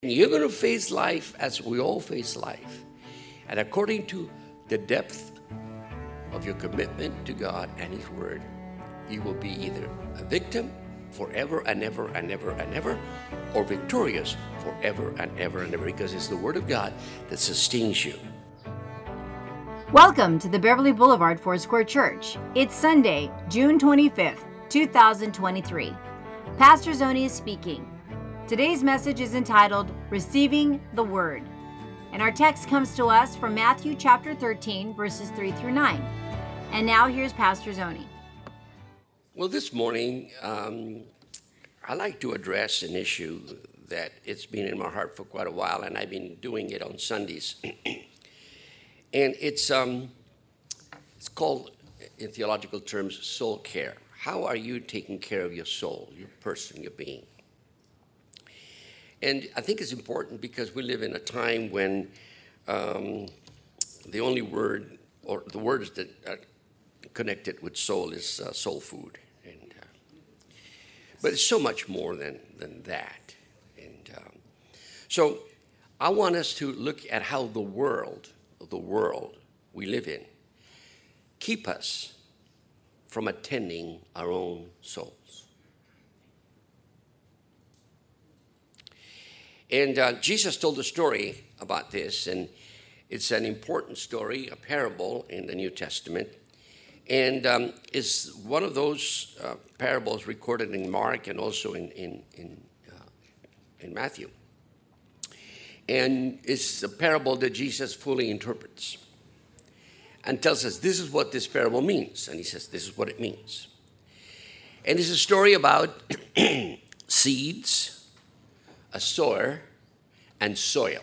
You're going to face life as we all face life. And according to the depth of your commitment to God and His Word, you will be either a victim forever and ever and ever and ever, or victorious forever and ever and ever, because it's the Word of God that sustains you. Welcome to the Beverly Boulevard Foursquare Church. It's Sunday, June 25th, 2023. Pastor Zoni is speaking. Today's message is entitled, Receiving the Word. And our text comes to us from Matthew chapter 13, verses 3 through 9. And now here's Pastor Zoni. Well, this morning, I like to address an issue that it's been in my heart for quite a while, and I've been doing it on Sundays. And it's called, in theological terms, soul care. How are you taking care of your soul, your person, your being? And I think it's important because we live in a time when the only word, or the words that are connected with soul is soul food. But it's so much more than that. And so I want us to look at how the world we live in keep us from attending our own souls. And Jesus told a story about this, and it's an important story, a parable in the New Testament. And it's one of those parables recorded in Mark and also in Matthew. And it's a parable that Jesus fully interprets and tells us this is what this parable means. And he says this is what it means. And it's a story about seeds, a sower, and soil.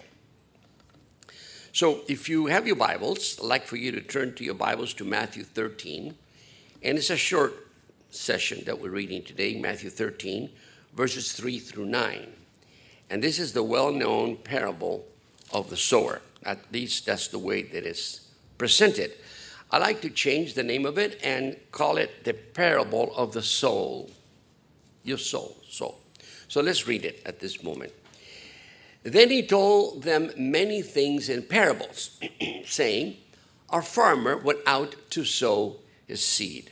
So if you have your Bibles, I'd like for you to turn to your Bibles to Matthew 13. And it's a short session that we're reading today, Matthew 13, verses 3 through 9. And this is the well-known parable of the sower. At least that's the way that it's presented. I like to change the name of it and call it the parable of the soul. Your soul. So let's read it at this moment. Then he told them many things in parables, saying, a farmer went out to sow his seed.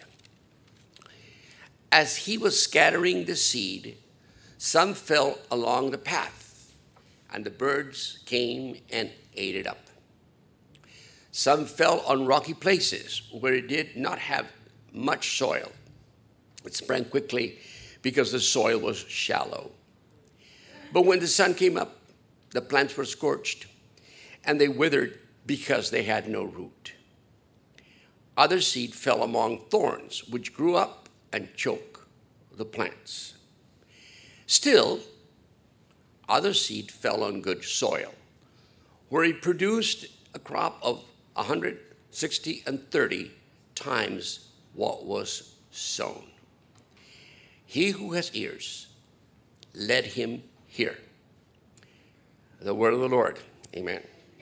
As he was scattering the seed, some fell along the path, and the birds came and ate it up. Some fell on rocky places where it did not have much soil. It sprang quickly because the soil was shallow. But when the sun came up, the plants were scorched, and they withered because they had no root. Other seed fell among thorns, which grew up and choked the plants. Still, other seed fell on good soil, where it produced a crop of 160 and 30 times what was sown. He who has ears, let him hear. The word of the Lord. Amen.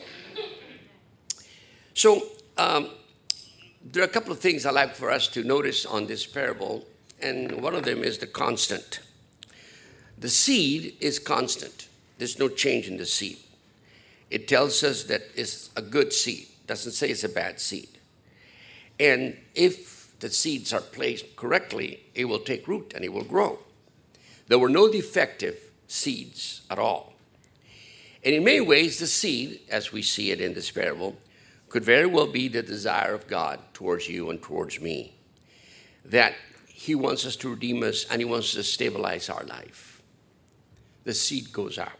So there are a couple of things I'd like for us to notice on this parable, and one of them is the constant. The seed is constant. There's no change in the seed. It tells us that it's a good seed. It doesn't say it's a bad seed. And if the seeds are placed correctly, it will take root and it will grow. There were no defective seeds at all. And in many ways, the seed, as we see it in this parable, could very well be the desire of God towards you and towards me. That He wants us to redeem us and He wants to stabilize our life. The seed goes out.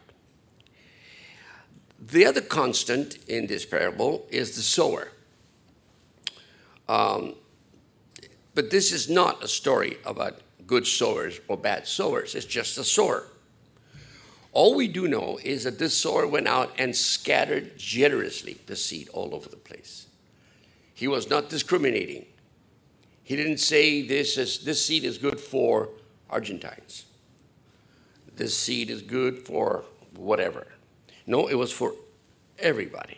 The other constant in this parable is the sower. But this is not a story about good sowers or bad sowers. It's just a sower. All we do know is that this sower went out and scattered generously the seed all over the place. He was not discriminating. He didn't say this seed is good for Argentines. This seed is good for whatever. No, it was for everybody,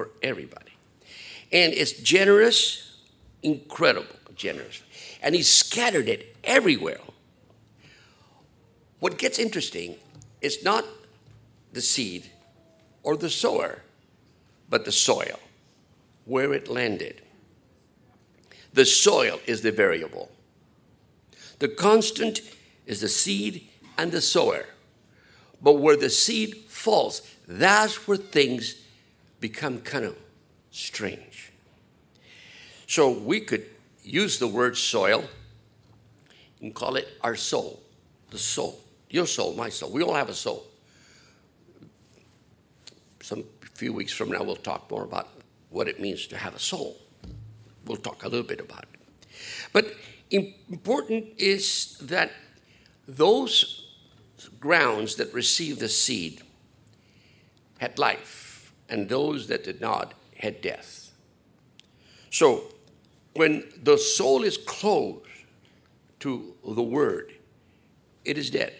And it's generous, incredible generous. And he scattered it everywhere. What gets interesting is not the seed or the sower, but the soil, where it landed. The soil is the variable. The constant is the seed and the sower. But where the seed falls, that's where things become kind of strange. So we could use the word soil and call it our soul, the soul, your soul, my soul. We all have a soul. Some few weeks from now, we'll talk more about what it means to have a soul. We'll talk a little bit about it. But important is that those grounds that received the seed had life, and those that did not had death. So when the soul is closed to the word, it is dead.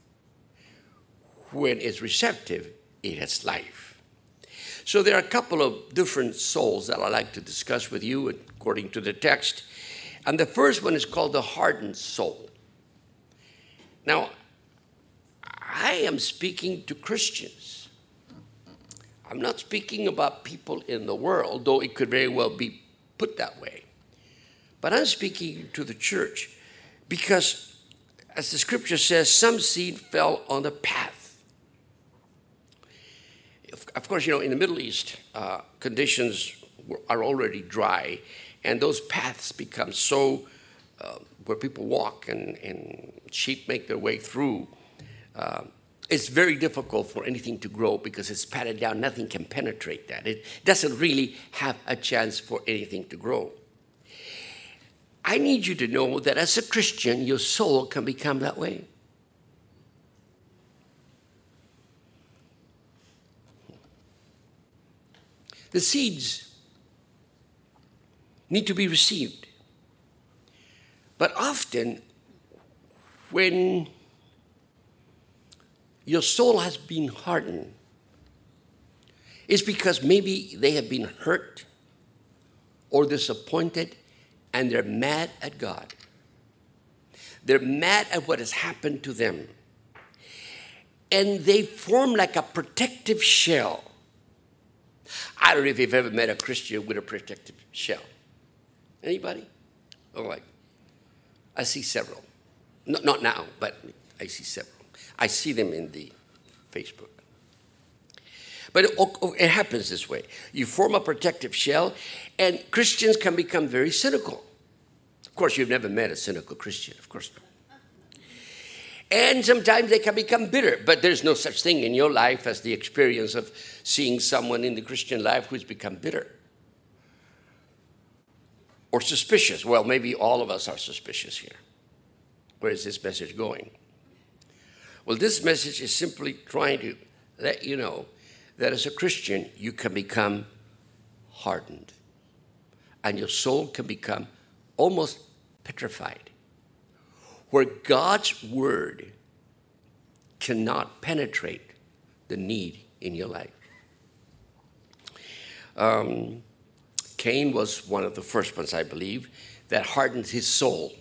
When it's receptive, it has life. So there are a couple of different souls that I'd like to discuss with you according to the text. And the first one is called the hardened soul. Now, I am speaking to Christians. I'm not speaking about people in the world, though it could very well be put that way. But I'm speaking to the church because, as the scripture says, some seed fell on the path. Of course, in the Middle East, conditions are already dry, and those paths become so where people walk and sheep make their way through. It's very difficult for anything to grow because it's patted down. Nothing can penetrate that. It doesn't really have a chance for anything to grow. I need you to know that as a Christian, your soul can become that way. The seeds need to be received. But often, when your soul has been hardened, it's because maybe they have been hurt or disappointed, and they're mad at God. They're mad at what has happened to them. And they form like a protective shell. I don't know if you've ever met a Christian with a protective shell. Anybody? Oh, like, I see several. Not now, but I see several. I see them in the Facebook. But it happens this way. You form a protective shell, and Christians can become very cynical. Of course, you've never met a cynical Christian. Of course not. And sometimes they can become bitter, but there's no such thing in your life as the experience of seeing someone in the Christian life who's become bitter or suspicious. Well, maybe all of us are suspicious here. Where is this message going? Well, this message is simply trying to let you know that as a Christian, you can become hardened, and your soul can become almost petrified, where God's word cannot penetrate the need in your life. Cain was one of the first ones, I believe, that hardened his soul.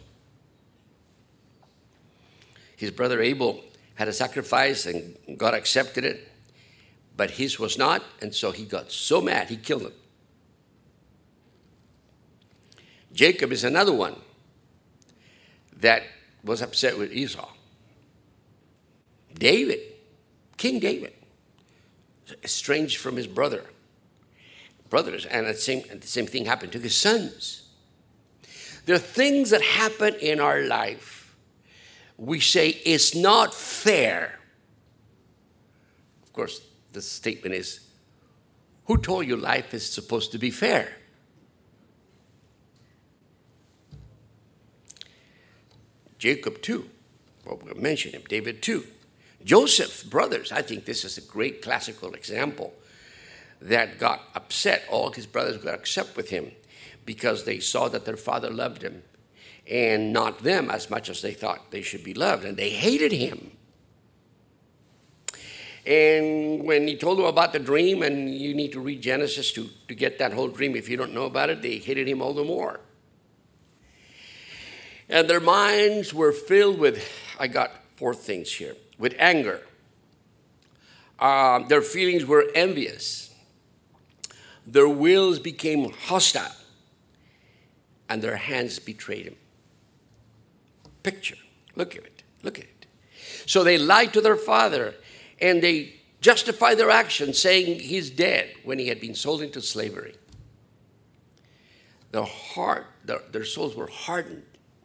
His brother Abel had a sacrifice, and God accepted it, but his was not, and so he got so mad, he killed him. Jacob is another one that was upset with Esau. David, King David, estranged from his brothers, and the same thing happened to his sons. There are things that happen in our life. We say it's not fair. Of course, the statement is, who told you life is supposed to be fair? Jacob too. Well, we'll mention him. David too. Joseph's brothers. I think this is a great classical example that got upset. All his brothers got upset with him because they saw that their father loved him and not them as much as they thought they should be loved. And they hated him. And when he told them about the dream, and you need to read Genesis to get that whole dream if you don't know about it, they hated him all the more. And their minds were filled with, I got 4 things here, with anger, Their feelings were envious. Their wills became hostile. And their hands betrayed him. Picture. Look at it. Look at it. So they lied to their father, and they justified their actions, saying he's dead when he had been sold into slavery. Their souls were hardened.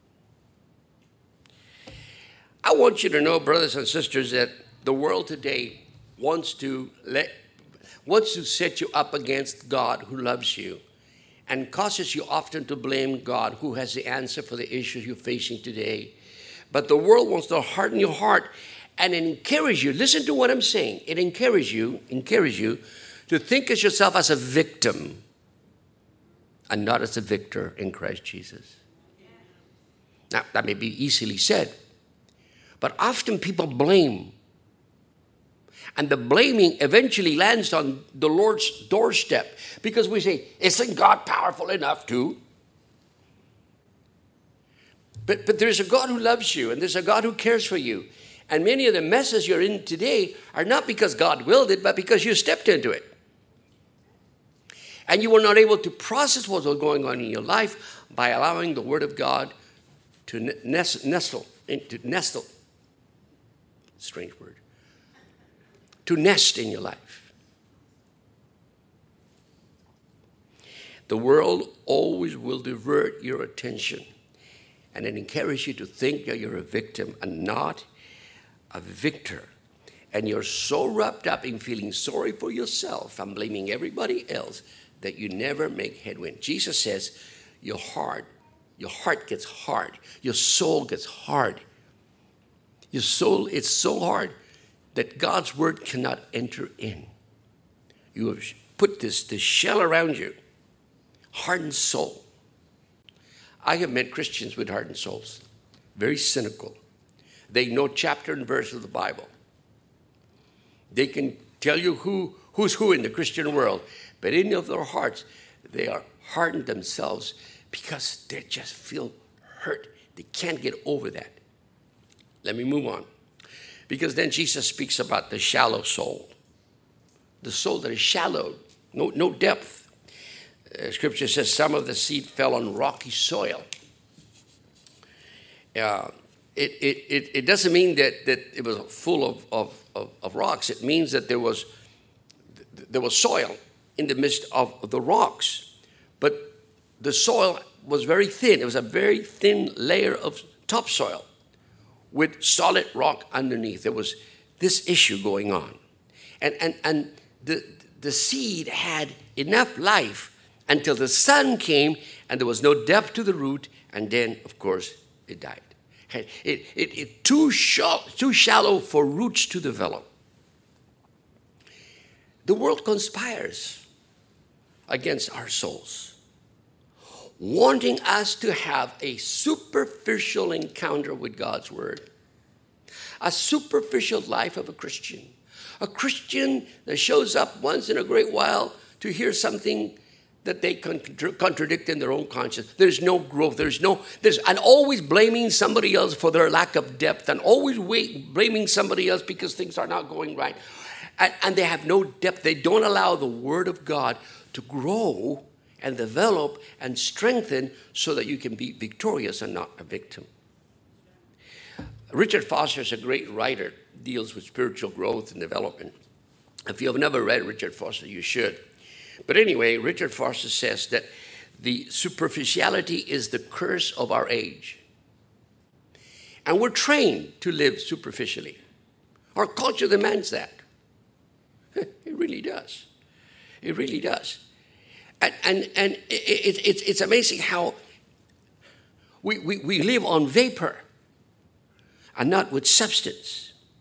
I want you to know, brothers and sisters, that the world today wants to set you up against God who loves you, and causes you often to blame God who has the answer for the issues you're facing today. But the world wants to harden your heart and encourage you. Listen to what I'm saying. It encourages you to think of yourself as a victim and not as a victor in Christ Jesus. Now, that may be easily said, but often people blame. And the blaming eventually lands on the Lord's doorstep because we say, isn't God powerful enough to? But there's a God who loves you, and there's a God who cares for you. And many of the messes you're in today are not because God willed it, but because you stepped into it. And you were not able to process what was going on in your life by allowing the Word of God to nestle, strange word, to nest in your life. The world always will divert your attention and it encourages you to think that you're a victim and not a victor. And you're so wrapped up in feeling sorry for yourself and blaming everybody else that you never make headway. Jesus says your heart gets hard. Your soul gets hard. Your soul, it's so hard that God's word cannot enter in. You have put this shell around you. Hardened soul. I have met Christians with hardened souls. Very cynical. They know chapter and verse of the Bible. They can tell you who's who in the Christian world. But in their hearts, they are hardened themselves because they just feel hurt. They can't get over that. Let me move on. Because then Jesus speaks about the shallow soul. The soul that is shallow, no depth. Scripture says some of the seed fell on rocky soil. It doesn't mean that it was full of rocks. It means that there was soil in the midst of the rocks. But the soil was very thin. It was a very thin layer of topsoil with solid rock underneath. There was this issue going on. And the seed had enough life until the sun came and there was no depth to the root, and then, of course, it died. It too shallow for roots to develop. The world conspires against our souls, wanting us to have a superficial encounter with God's word, a superficial life of a Christian that shows up once in a great while to hear something that they contradict in their own conscience. There's no growth. And always blaming somebody else for their lack of depth, and always blaming somebody else because things are not going right. And they have no depth. They don't allow the Word of God to grow and develop and strengthen so that you can be victorious and not a victim. Richard Foster is a great writer, deals with spiritual growth and development. If you have never read Richard Foster, you should. But anyway, Richard Foster says that the superficiality is the curse of our age. And we're trained to live superficially. Our culture demands that. It really does. It really does. And it's amazing how we live on vapor and not with substance.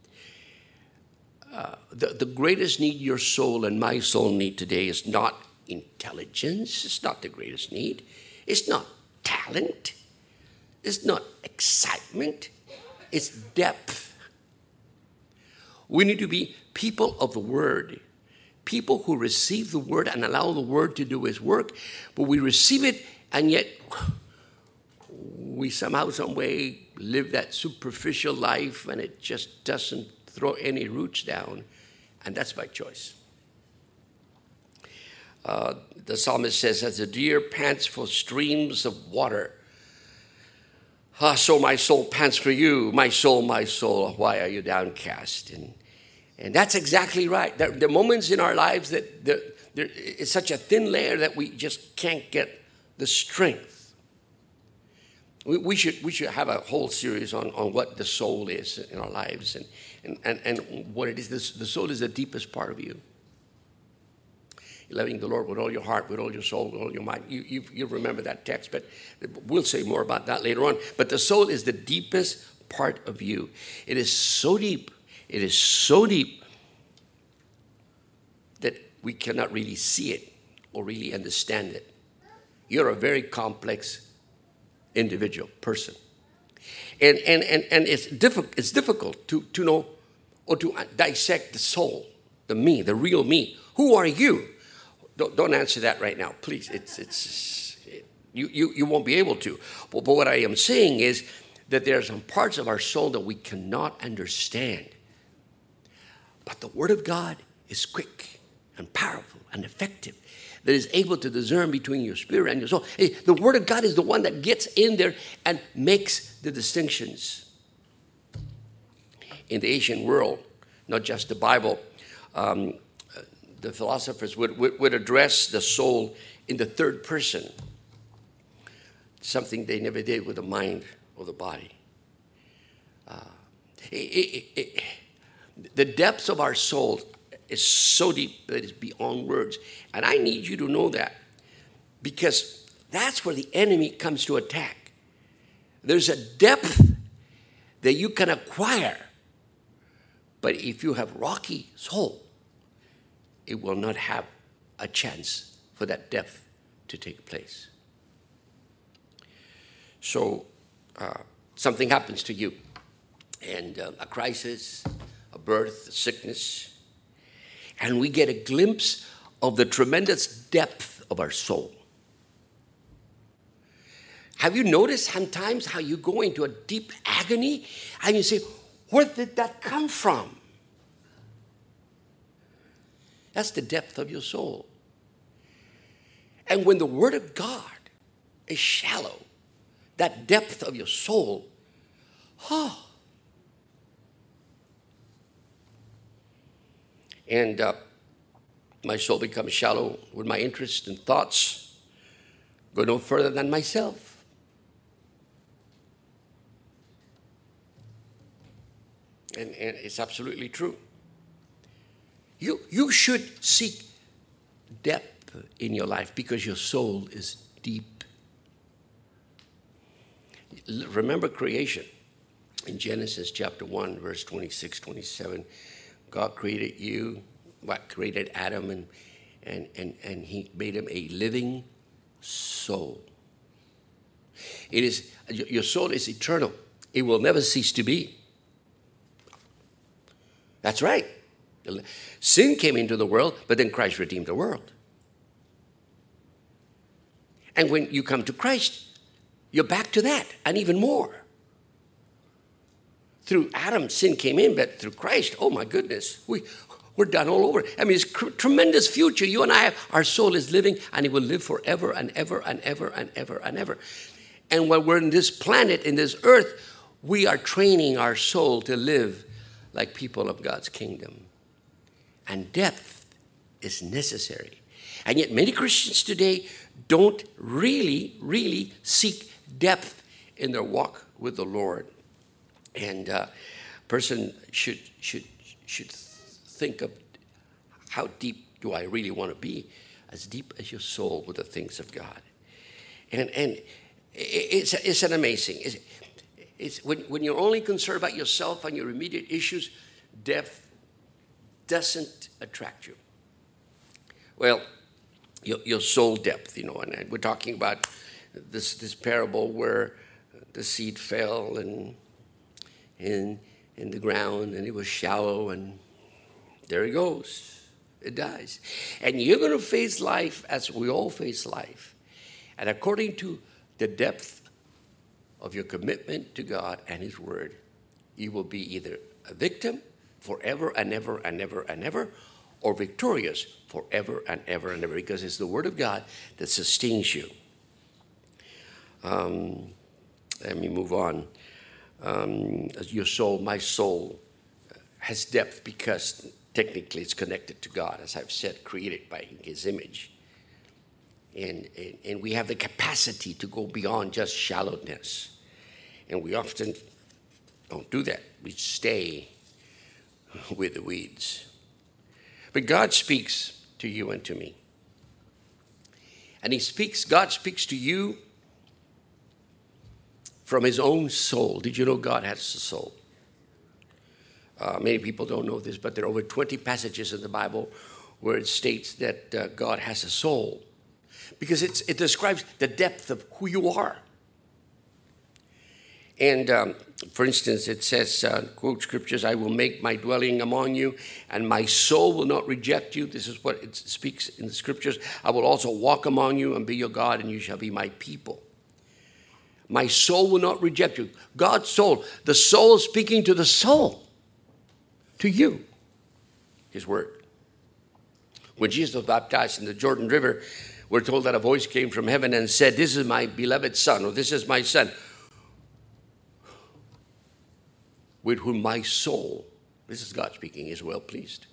The greatest need your soul and my soul need today is not intelligence. It's not the greatest need. It's not talent. It's not excitement. It's depth. We need to be people of the Word, people who receive the Word and allow the Word to do His work, but we receive it and yet we somehow, some way live that superficial life and it just doesn't throw any roots down And that's by choice. The psalmist says, as the deer pants for streams of water, so my soul pants for you. My soul, why are you downcast? And that's exactly right. There are moments in our lives that there is such a thin layer that we just can't get the strength. We should have a whole series on what the soul is in our lives and what it is. The soul is the deepest part of you. Loving the Lord with all your heart, with all your soul, with all your mind. You remember that text, but we'll say more about that later on. But the soul is the deepest part of you. It is so deep. It is so deep that we cannot really see it or really understand it. You're a very complex individual person. And it's difficult to know or to dissect the soul, the me, the real me. Who are you? Don't answer that right now, please. You won't be able to. But what I am saying is that there are some parts of our soul that we cannot understand. But the Word of God is quick and powerful and effective, that is able to discern between your spirit and your soul. The Word of God is the one that gets in there and makes the distinctions. In the ancient world, not just the Bible, the philosophers would address the soul in the third person, something they never did with the mind or the body. The depths of our soul is so deep that it's beyond words. And I need you to know that, because that's where the enemy comes to attack. There's a depth that you can acquire, but if you have rocky soul, it will not have a chance for that depth to take place. So something happens to you, and a crisis, a birth, a sickness, and we get a glimpse of the tremendous depth of our soul. Have you noticed sometimes how you go into a deep agony and you say, where did that come from? That's the depth of your soul. And when the Word of God is shallow, that depth of your soul, and my soul becomes shallow when my interests and thoughts go no further than myself. And it's absolutely true. You should seek depth in your life because your soul is deep. Remember creation. In Genesis chapter 1, verse 26, 27, God created you, created Adam, and he made him a living soul. Your soul is eternal. It will never cease to be. That's right. Sin came into the world, but then Christ redeemed the world. And when you come to Christ, you're back to that, and even more. Through Adam, sin came in, but through Christ, oh my goodness, we're done all over. I mean, it's a tremendous future. You and I have, our soul is living, and it will live forever and ever and ever and ever and ever. And when we're in this planet, in this earth, we are training our soul to live like people of God's kingdom. And depth is necessary. And yet many Christians today don't really seek depth in their walk with the Lord. And a person should think of how deep do I really want to be, as deep as your soul with the things of God. And it's an amazing. It's when you're only concerned about yourself and your immediate issues, depth doesn't attract you. Well, your soul depth, and we're talking about this parable where the seed fell and in the ground, and it was shallow, and there it goes. It dies. And you're going to face life as we all face life. And according to the depth of your commitment to God and His Word, you will be either a victim forever and ever and ever and ever, or victorious forever and ever and ever, because it's the Word of God that sustains you. Let me move on. Your soul, my soul, has depth because technically it's connected to God, as I've said, created by His image. And we have the capacity to go beyond just shallowness. And we often don't do that. We stay with the weeds. But God speaks to you and to me. And God speaks to you from His own soul. Did you know God has a soul? Many people don't know this, but there are over 20 passages in the Bible where it states that God has a soul. Because it describes the depth of who you are. And for instance, it says, quote scriptures, I will make my dwelling among you, and my soul will not reject you. This is what it speaks in the scriptures. I will also walk among you and be your God, and you shall be my people. My soul will not reject you. God's soul, the soul speaking to the soul, to you, His word. When Jesus was baptized in the Jordan River, we're told that a voice came from heaven and said, this is my beloved son, or this is my son, with whom my soul, this is God speaking, is well pleased.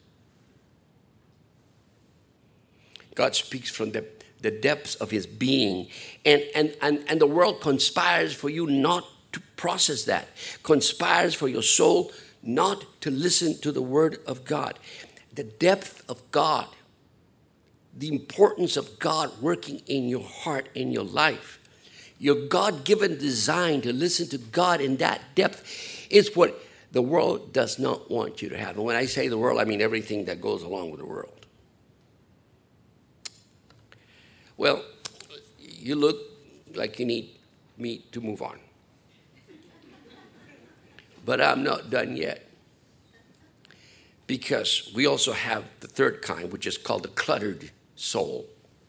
God speaks from the depths of His being. And the world conspires for you not to process that. Conspires for your soul not to listen to the word of God. The depth of God. The importance of God working in your heart, in your life. Your God-given design to listen to God in that depth is what the world does not want you to have. And when I say the world, I mean everything that goes along with the world. Well, you look like you need me to move on. But I'm not done yet. Because we also have the third kind, which is called the cluttered soul.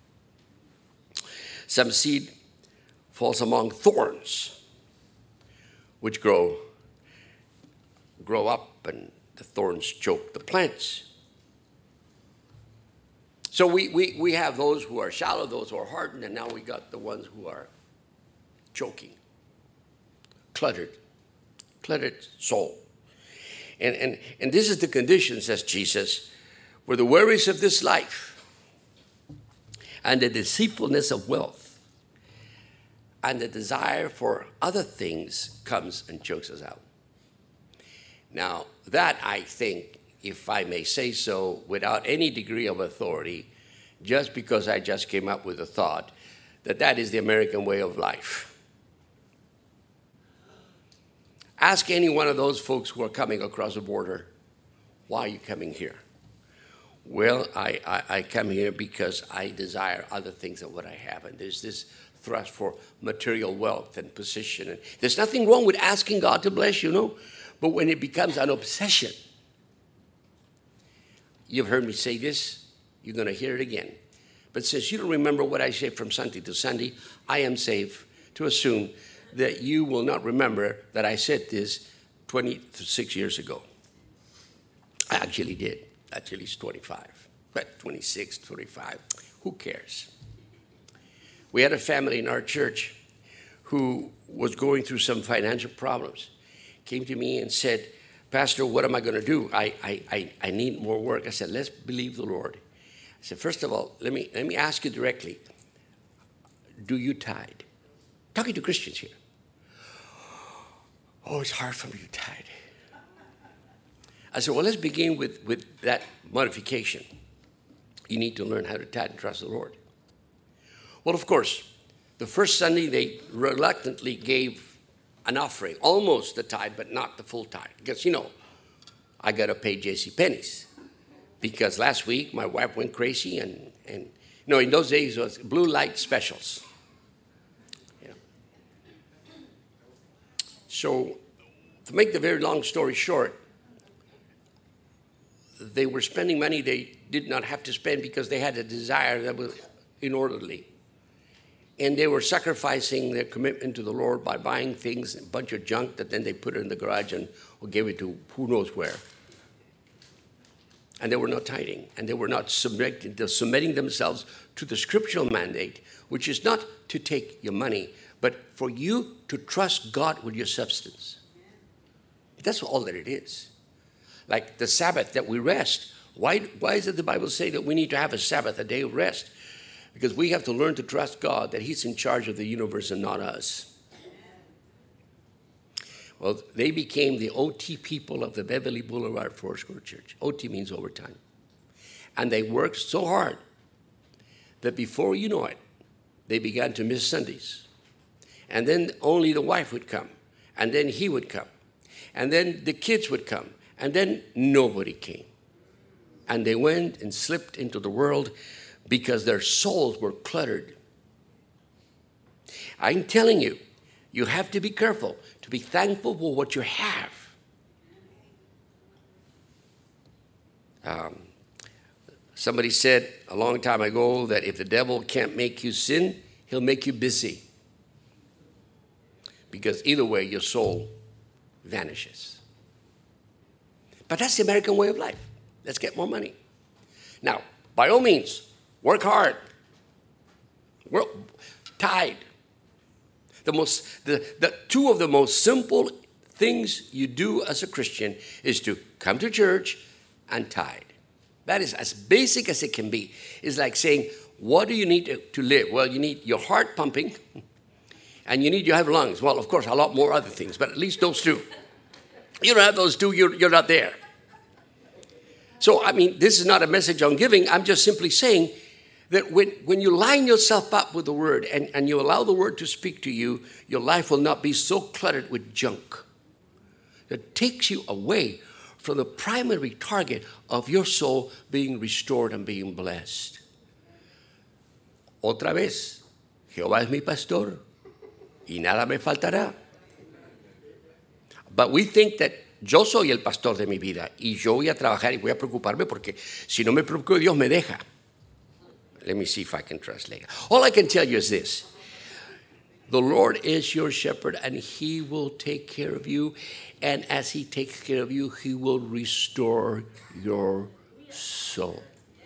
Some seed falls among thorns, which grow up, and the thorns choke the plants. So we have those who are shallow, those who are hardened, and now we got the ones who are choking, cluttered soul. And this is the condition, says Jesus, where the worries of this life and the deceitfulness of wealth and the desire for other things comes and chokes us out. Now, that I think, if I may say so, without any degree of authority, just because I just came up with a thought, that is the American way of life. Ask any one of those folks who are coming across the border, why are you coming here? Well, I come here because I desire other things than what I have. And there's this thrust for material wealth and position. And there's nothing wrong with asking God to bless you, but when it becomes an obsession, you've heard me say this, you're going to hear it again. But since you don't remember what I say from Sunday to Sunday, I am safe to assume that you will not remember that I said this 26 years ago. I actually did. Actually, it's 25. But 26, 25, who cares? We had a family in our church who was going through some financial problems. Came to me and said, Pastor, what am I going to do? I need more work. I said, let's believe the Lord. I said, first of all, let me ask you directly, do you tithe? Talking to Christians here. Oh, it's hard for me to tithe. I said, well, let's begin with that modification. You need to learn how to tithe and trust the Lord. Well, of course, the first Sunday they reluctantly gave an offering, almost the tithe, but not the full tithe. Because, I got to pay JCPenney's. Because last week my wife went crazy and in those days it was blue light specials. So, to make the very long story short, they were spending money they did not have to spend because they had a desire that was inordinately. And they were sacrificing their commitment to the Lord by buying things, a bunch of junk that then they put in the garage and or gave it to who knows where. And they were not tithing, and they were not submitting themselves to the scriptural mandate, which is not to take your money, but for you to trust God with your substance. That's all that it is. Like the Sabbath, that we rest. Why does the Bible say that we need to have a Sabbath, a day of rest? Because we have to learn to trust God, that he's in charge of the universe and not us. Well, they became the OT people of the Beverly Boulevard Foursquare Church. OT means overtime. And they worked so hard that before you know it, they began to miss Sundays. And then only the wife would come. And then he would come. And then the kids would come. And then nobody came. And they went and slipped into the world because their souls were cluttered. I'm telling you, you have to be careful to be thankful for what you have. Somebody said a long time ago that if the devil can't make you sin, he'll make you busy. Because either way, your soul vanishes. But that's the American way of life. Let's get more money. Now, by all means, work hard. Tithe. The two of the most simple things you do as a Christian is to come to church and tithe. That is as basic as it can be. It's like saying, what do you need to live? Well, you need your heart pumping, and you need to have lungs. Well, of course, a lot more other things, but at least those two. You don't have those two, you're not there. So, I mean, this is not a message on giving. I'm just simply saying that when you line yourself up with the Word and you allow the Word to speak to you, your life will not be so cluttered with junk that takes you away from the primary target of your soul being restored and being blessed. Otra vez, Jehová es mi pastor y nada me faltará. But we think that yo soy el pastor de mi vida y yo voy a trabajar y voy a preocuparme porque si no me preocupo, Dios me deja. Let me see if I can translate. All I can tell you is this. The Lord is your shepherd, and he will take care of you. And as he takes care of you, he will restore your soul.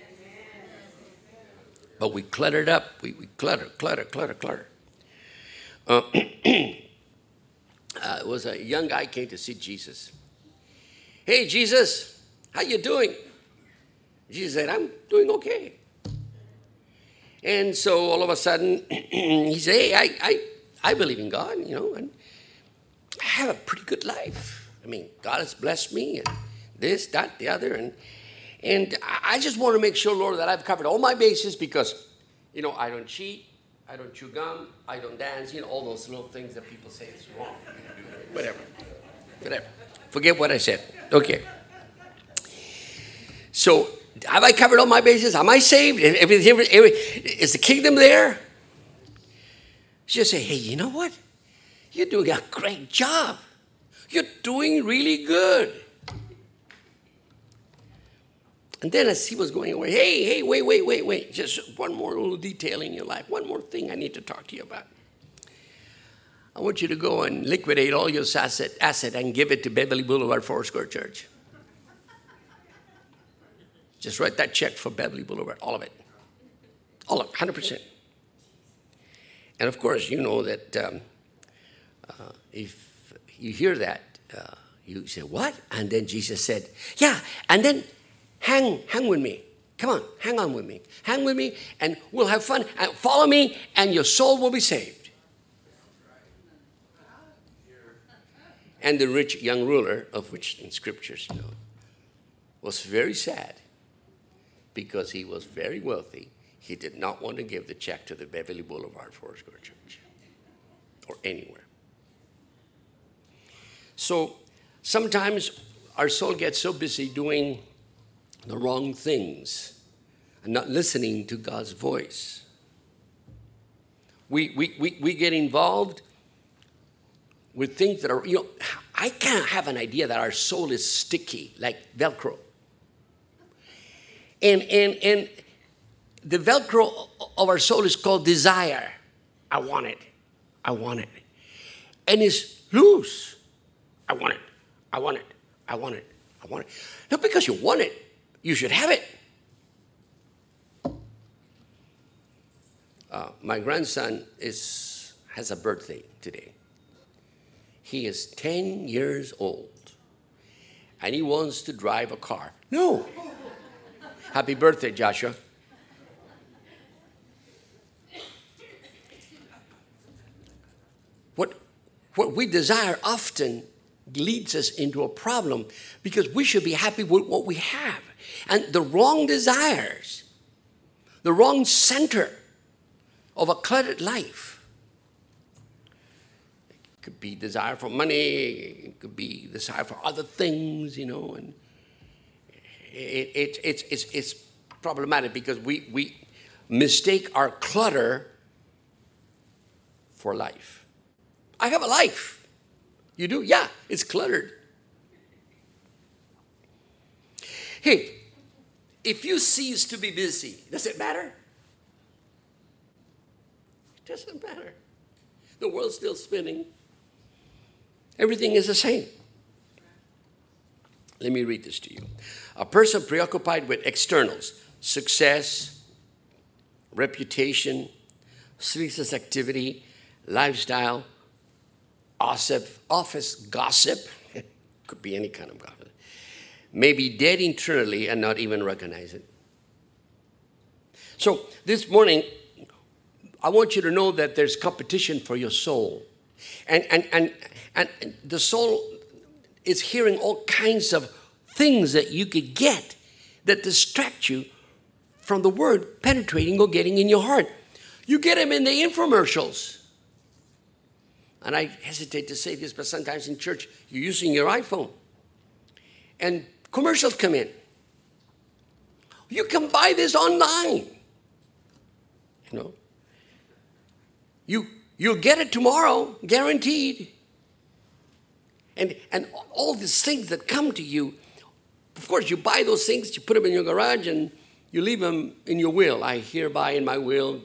But we cluttered up. We clutter. It was a young guy came to see Jesus. Hey, Jesus, how you doing? Jesus said, I'm doing okay. And so all of a sudden, he said, hey, I believe in God, and I have a pretty good life. I mean, God has blessed me and this, that, the other. And I just want to make sure, Lord, that I've covered all my bases because, I don't cheat, I don't chew gum, I don't dance, all those little things that people say is wrong for me to do. Whatever. Forget what I said. Okay. So, have I covered all my bases? Am I saved? Is the kingdom there? Just say, hey, you know what? You're doing a great job. You're doing really good. And then as he was going away, hey, wait. Just one more little detail in your life. One more thing I need to talk to you about. I want you to go and liquidate all your asset and give it to Beverly Boulevard Foursquare Church. Just write that check for Beverly Boulevard, all of it. All of it, 100%. And of course, you know that if you hear that, you say, what? And then Jesus said, yeah, and then hang with me. Come on, hang on with me. Hang with me, and we'll have fun. And follow me, and your soul will be saved. And the rich young ruler, of which in scriptures, was very sad because he was very wealthy. He did not want to give the check to the Beverly Boulevard Foursquare Church or anywhere. So sometimes our soul gets so busy doing the wrong things and not listening to God's voice. We get involved with things that are, I can't have an idea that our soul is sticky like Velcro. And the Velcro of our soul is called desire. I want it. And it's loose. I want it. Not because you want it. you should have it. My grandson has a birthday today. He is 10 years old, and he wants to drive a car. No. Happy birthday, Joshua. What we desire often leads us into a problem because we should be happy with what we have. And the wrong desires, the wrong center of a cluttered life. It could be desire for money, it could be desire for other things, and it's problematic because we mistake our clutter for life. I have a life. You do? Yeah, it's cluttered. Hey, if you cease to be busy, does it matter? It doesn't matter. The world's still spinning. Everything is the same. Let me read this to you. A person preoccupied with externals, success, reputation, ceaseless activity, lifestyle, office gossip, could be any kind of gossip, may be dead internally and not even recognize it. So this morning, I want you to know that there's competition for your soul. And the soul is hearing all kinds of things that you could get that distract you from the word penetrating or getting in your heart. You get them in the infomercials. And I hesitate to say this, but sometimes in church, you're using your iPhone. And commercials come in. You can buy this online. You'll get it tomorrow, guaranteed. And all these things that come to you, of course, you buy those things, you put them in your garage, and you leave them in your will. I hereby in my will.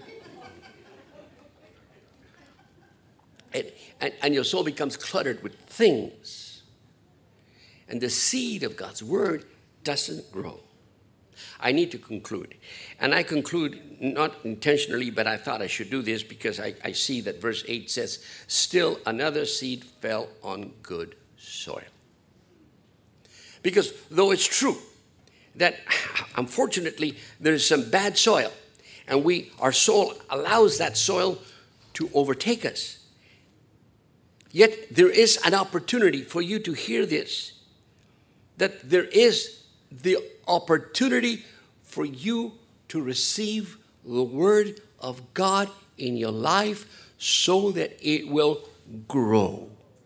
And your soul becomes cluttered with things. And the seed of God's word doesn't grow. I need to conclude. And I conclude not intentionally, but I thought I should do this because I see that verse 8 says, still another seed fell on good soil. Because though it's true that unfortunately there is some bad soil, and our soul allows that soil to overtake us. Yet there is an opportunity for you to hear this, that there is the opportunity for you to receive the word of God in your life so that it will grow.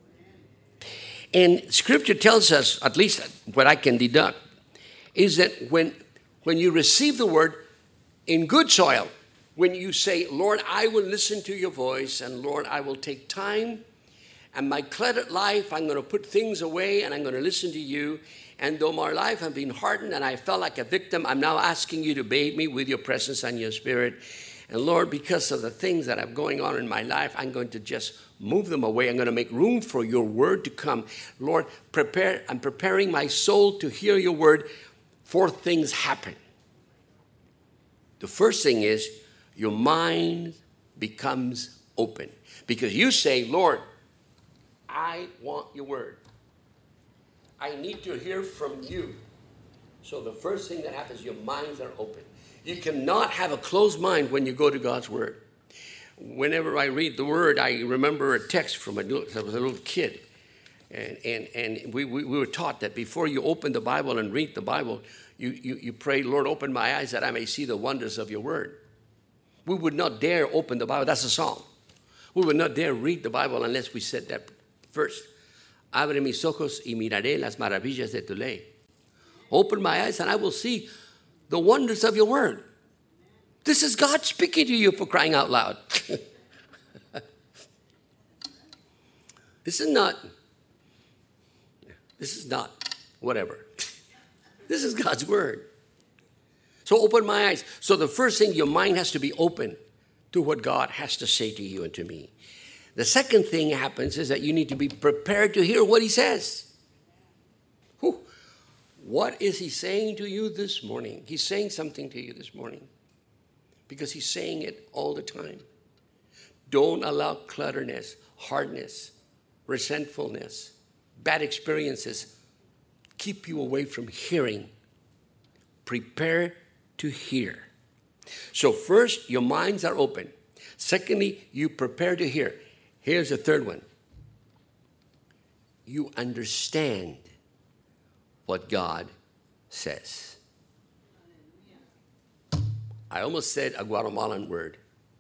And Scripture tells us, at least what I can deduct, is that when you receive the word in good soil, when you say, Lord, I will listen to your voice, and Lord, I will take time, and my cluttered life, I'm going to put things away, and I'm going to listen to you. And though my life has been hardened and I felt like a victim, I'm now asking you to bathe me with your presence and your spirit. And Lord, because of the things that are going on in my life, I'm going to just move them away. I'm going to make room for your word to come. Lord, I'm preparing my soul to hear your word. 4 things happen. The first thing is your mind becomes open. Because you say, Lord, I want your word. I need to hear from you. So the first thing that happens, your minds are open. You cannot have a closed mind when you go to God's word. Whenever I read the word, I remember a text from I was a little kid. And we were taught that before you open the Bible and read the Bible, you pray, Lord, open my eyes that I may see the wonders of your word. We would not dare open the Bible. That's a song. We would not dare read the Bible unless we said that first. Abre mis ojos y miraré las maravillas de tu ley. Open my eyes and I will see the wonders of your word. This is God speaking to you, for crying out loud. This is not whatever. This is God's word. So open my eyes. So the first thing, your mind has to be open to what God has to say to you and to me. The second thing happens is that you need to be prepared to hear what he says. What is he saying to you this morning? He's saying something to you this morning because he's saying it all the time. Don't allow clutterness, hardness, resentfulness, bad experiences keep you away from hearing. Prepare to hear. So first, your minds are open. Secondly, you prepare to hear. Here's the third one. You understand what God says. I almost said a Guatemalan word.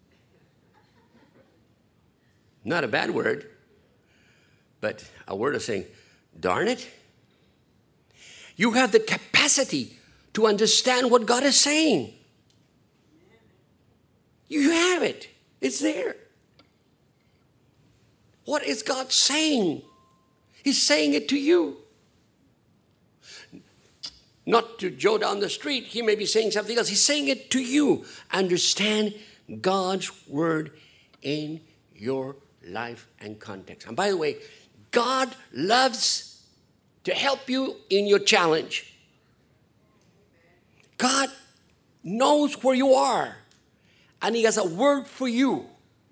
Not a bad word, but a word of saying, darn it. You have the capacity to understand what God is saying. You have it. It's there. What is God saying? He's saying it to you. Not to Joe down the street. He may be saying something else. He's saying it to you. Understand God's word in your life and context. And by the way, God loves to help you in your challenge. God knows where you are, and he has a word for you.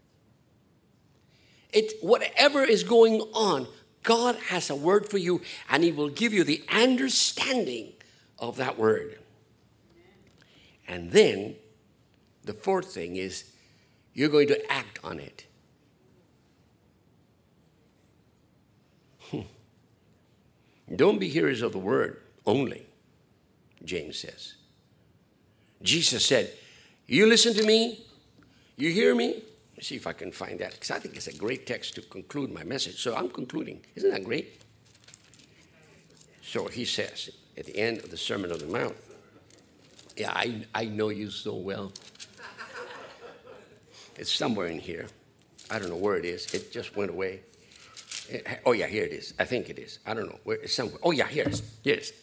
Whatever is going on, God has a word for you, and he will give you the understanding of that word. And then the fourth thing is you're going to act on it. Don't be hearers of the word only, James says. Jesus said, you listen to me, you hear me. Let's see if I can find that, because I think it's a great text to conclude my message. So I'm concluding. Isn't that great? So he says at the end of the Sermon on the Mount, yeah, I know you so well. It's somewhere in here. I don't know where it is. It just went away. Oh, yeah, here it is. I think it is. I don't know. Where it's somewhere. Oh, yeah, here it is. Here it is.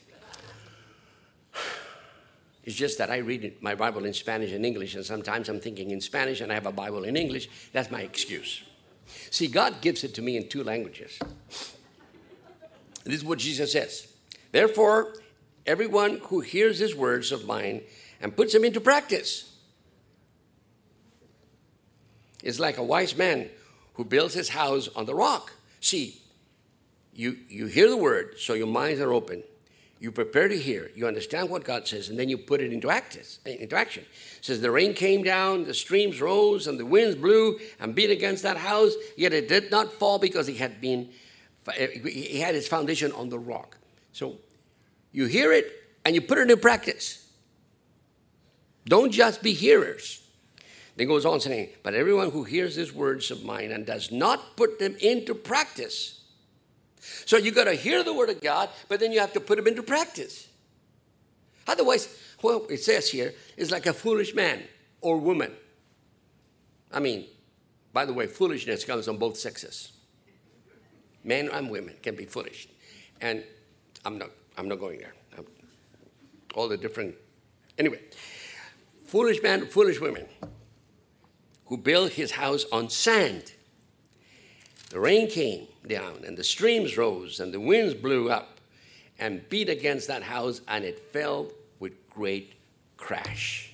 It's just that I read my Bible in Spanish and English, and sometimes I'm thinking in Spanish and I have a Bible in English. That's my excuse. See, God gives it to me in two languages. This is what Jesus says. Therefore, everyone who hears these words of mine and puts them into practice is like a wise man who builds his house on the rock. See, you hear the word, so your minds are open. You prepare to hear. You understand what God says, and then you put it into action. It says, the rain came down, the streams rose, and the winds blew and beat against that house, yet it did not fall because he had his foundation on the rock. So you hear it, and you put it into practice. Don't just be hearers. Then goes on saying, but everyone who hears these words of mine and does not put them into practice. So you got to hear the word of God, but then you have to put them into practice. Otherwise, well, it says here, it's like a foolish man or woman. I mean, by the way, foolishness comes on both sexes. Men and women can be foolish. And I'm not going there. All the different, anyway. Foolish man, foolish women who built his house on sand. The rain came down, and the streams rose, and the winds blew up and beat against that house, and it fell with great crash.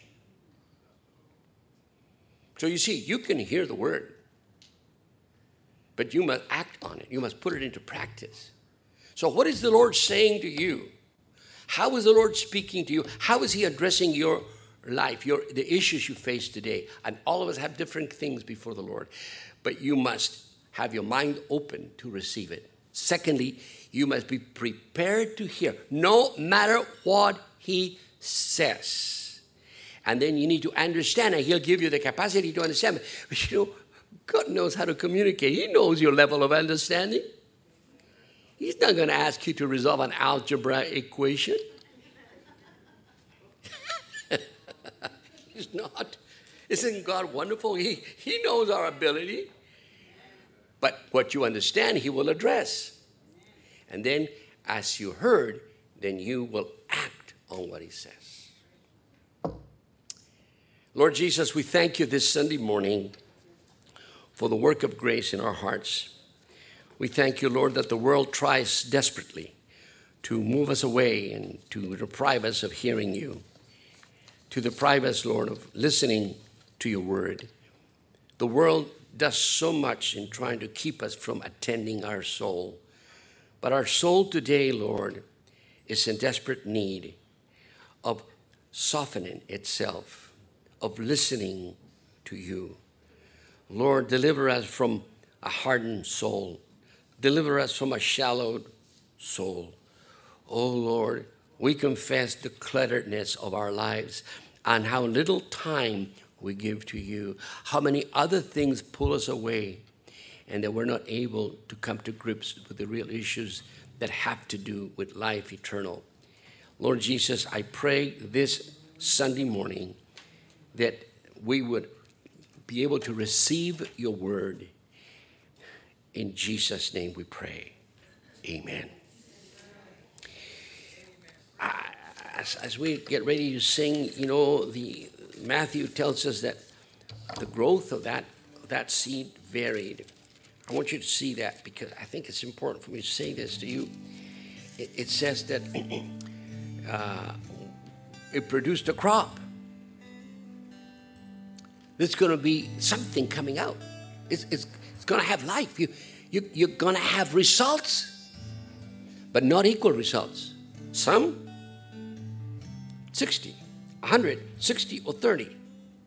So you see, you can hear the word, but you must act on it. You must put it into practice. So what is the Lord saying to you? How is the Lord speaking to you? How is he addressing your life, the issues you face today? And all of us have different things before the Lord, but you must have your mind open to receive it. Secondly, you must be prepared to hear, no matter what he says. And then you need to understand, and he'll give you the capacity to understand. But you know, God knows how to communicate. He knows your level of understanding. He's not going to ask you to resolve an algebra equation. He's not. Isn't God wonderful? He knows our ability. But what you understand, he will address. And then, as you heard, then you will act on what he says. Lord Jesus, we thank you this Sunday morning for the work of grace in our hearts. We thank you, Lord, that the world tries desperately to move us away and to deprive us of hearing you, to deprive us, Lord, of listening to your word. The world does so much in trying to keep us from attending our soul. But our soul today, Lord, is in desperate need of softening itself, of listening to you. Lord, deliver us from a hardened soul. Deliver us from a shallowed soul. Oh, Lord, we confess the clutteredness of our lives and how little time we give to you, how many other things pull us away, and that we're not able to come to grips with the real issues that have to do with life eternal. Lord Jesus, I pray this Sunday morning that we would be able to receive your word. In Jesus' name we pray. Amen. As we get ready to sing, Matthew tells us that the growth of that seed varied. I want you to see that because I think it's important for me to say this to you. It says that it produced a crop. There's going to be something coming out. It's going to have life. You're going to have results, but not equal results. Some 60, 100, 60, or 30.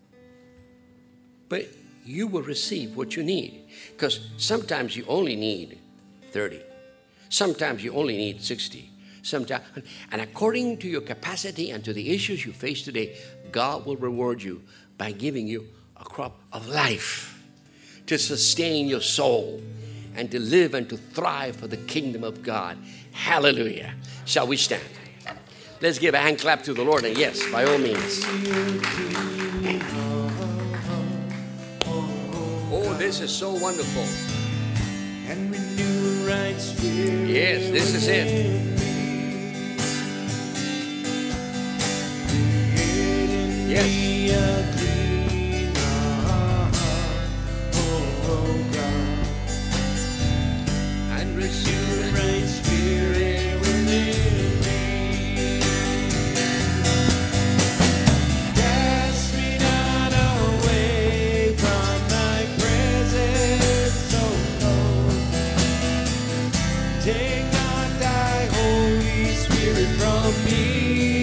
But you will receive what you need, because sometimes you only need 30. Sometimes you only need 60. Sometimes, and according to your capacity and to the issues you face today, God will reward you by giving you a crop of life to sustain your soul and to live and to thrive for the kingdom of God. Hallelujah. Shall we stand? Let's give a hand clap to the Lord, and yes, by all means. Oh, this is so wonderful. And renew right spirit. Yes, this is it. Yes. And receive right spirit within me. Cast me not away from thy presence, O Lord. Take not thy Holy Spirit from me.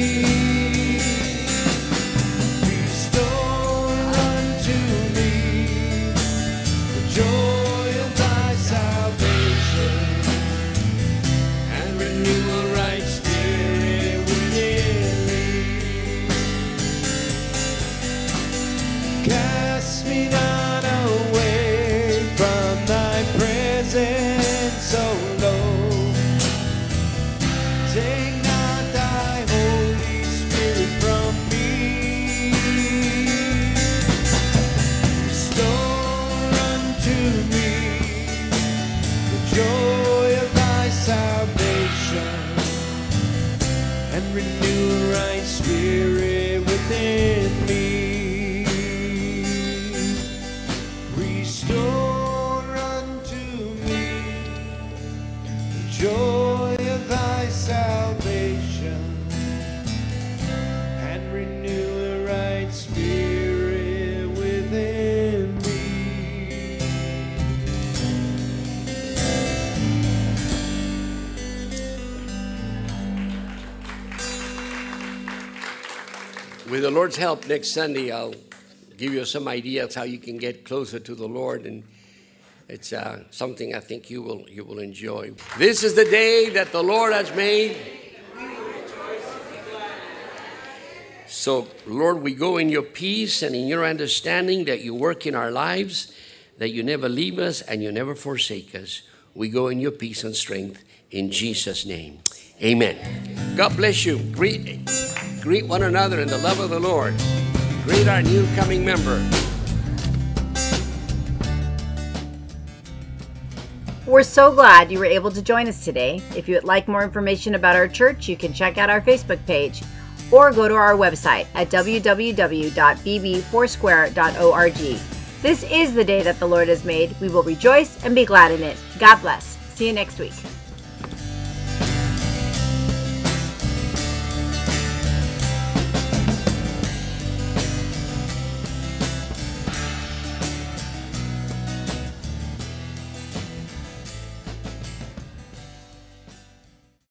With the Lord's help, next Sunday, I'll give you some ideas how you can get closer to the Lord, and it's something I think you will enjoy. This is the day that the Lord has made. So, Lord, we go in your peace and in your understanding that you work in our lives, that you never leave us and you never forsake us. We go in your peace and strength in Jesus' name. Amen. God bless you. Greet one another in the love of the Lord. Greet our new coming member. We're so glad you were able to join us today. If you would like more information about our church, you can check out our Facebook page or go to our website at www.bbfoursquare.org. This is the day that the Lord has made. We will rejoice and be glad in it. God bless. See you next week.